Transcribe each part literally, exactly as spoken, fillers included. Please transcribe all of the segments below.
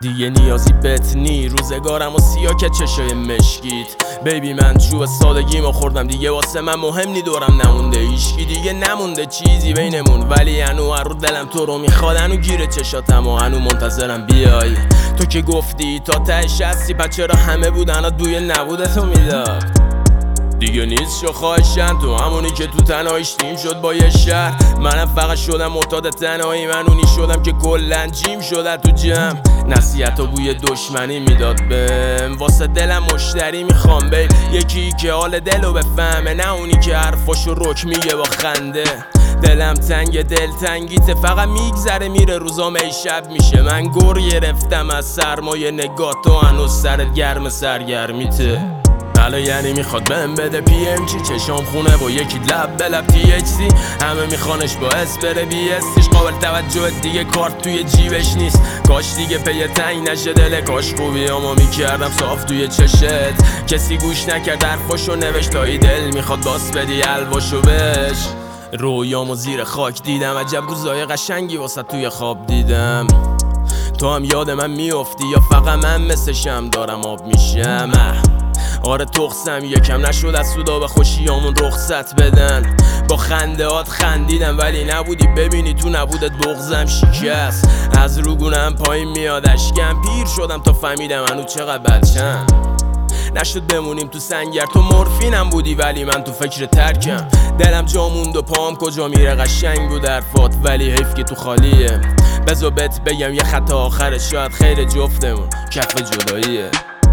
دیگه نیازی بهت نی، روزگارم و سیاه که چشای مشکیت. بیبی من چوب سادگیمو خوردم، دیگه واسه من مهم نی دورم نمونده هیشکی، دیگه نمونده چیزی بینمون، ولی هنو هر رو دلم تو رو میخواد، هنو گیره چشاتم و هنو منتظرم بیای. تو که گفتی تا تهش هستی، پس چرا همه بودن بوی نبودتو میداد؟ دیگه نیست شو خواهشن، تو همونی که تو تنهاییش تیم شد با یه شهر. منم فقط شدم معتاد تنهایی، من اونی شدم که کلن جیم شده تو جمع. نصیحت و بوی دشمنی میداد بهم، واسه دلم مشتری میخوام بی، یکی که حال دلو بفهمه، نه اونی که حرفاشو رک میگه با خنده. دلم تنگ دل تنگیته، فقط میگذره میره روزام ای شب میشه. من گر گرفتم از سرمایه نگاه، تو هنوز سرت گرم سرگرمیته. حالا یعنی میخواد بهم بده پی ام چی، چشام خونه با یکی لب به لب تی اچ سی. همه میخوانش باعث بره بی استیش، قابل توجه دیگه کارت توی جیبش نیست. کاش دیگه پی تنگ نشه دل، کاش خوبی اما میکردم صاف توی چشت. کسی گوش نکرد حرفاشو نوشت، تایی دل میخواد باس بدی الواشو بش. رویامو زیر خاک دیدم، عجب روزای قشنگی واسه توی خواب دیدم. تو هم یاد من میافتی یا فقط من مثلشم دارم آب میشم؟ آره تخصم یکم نشد از سودا به خوشیامون رخصت بدن. با خنده هات خندیدم ولی نبودی، ببینی تو نبودت بغزم شکست. از روگونم پایین میاد اشکم، پیر شدم تا فهمیدم هنو چقدر بچم. نشد بمونیم تو سنگر، تو مورفینم بودی ولی من تو فکر ترکم. دلم جا موند و پام کجا میره، قشنگ بود حرفات ولی حیف که تو خالیه. بذار بهت بگم یه خط آخره، شاید خیر جفتمون کف جداییه.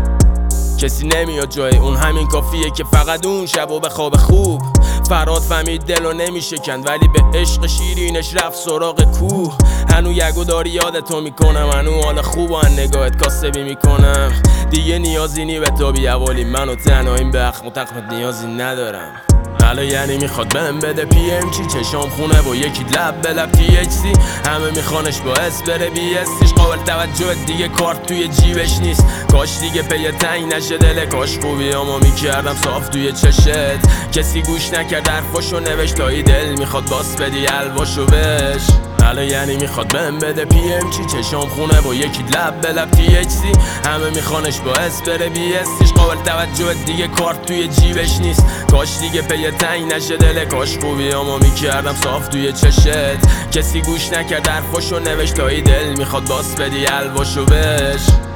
کسی نمیاد جای اون، همین کافیه که فقط اون شب و به خواب خوب. فراد فهمید دلو نمیشکند ولی به عشق شیرینش رفت سراغ کوه. هنو یگو داری یادتو میکنم، هنو حال خوب و هن نگاهت کاسبی میکنم. دیگه نیازی نی به تو بیاولی، منو تنهاییم به اخم و تقمت نیازی ندارم. حالا یعنی میخواد بهم بده پی ام چی، چشام خونه با یکی لب به لب تی اچ سی. همه میخوانش باعث بره بی استیش، قابل توجه دیگه کارت توی جیبش نیست. کاش دیگه پی تنگ نشه دل، کاش خوبی اما میکردم صاف توی چشت. کسی گوش نکرد حرفاشو نوشت، تایی دل میخواد باس بدی الواشو بش. حالا یعنی میخواد بهم بده پی ام چی، چشام خونه با یکی لب به لب تی اچ سی. همه میخوانش باعث بره بی استیش، قابل توجه دیگه کارت توی جیبش نیست. کاش دیگه پی تنگ نشه دل، کاش خوبی اما میکردم صاف توی چشت. کسی گوش نکرد حرفاشو نوشت، تایی دل میخواد باس بدی الواشو بش.